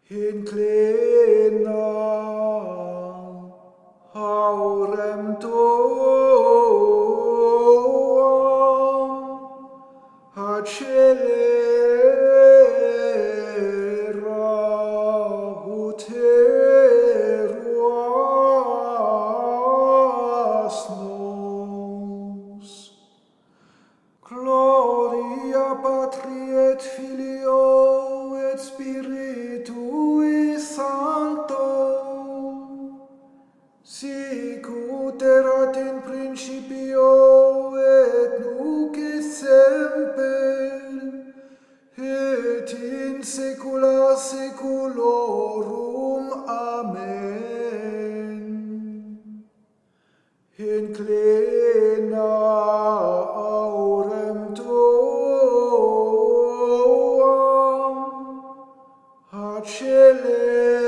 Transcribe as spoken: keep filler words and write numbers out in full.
inclina aurem tuam, accelera uteruas nos. Gloria Patri et Filio et Spiritui Sancto, sic ut erat in principio et nunc et semper, et in saecula saeculorum. Amen. Inclina aurem tuam, accelera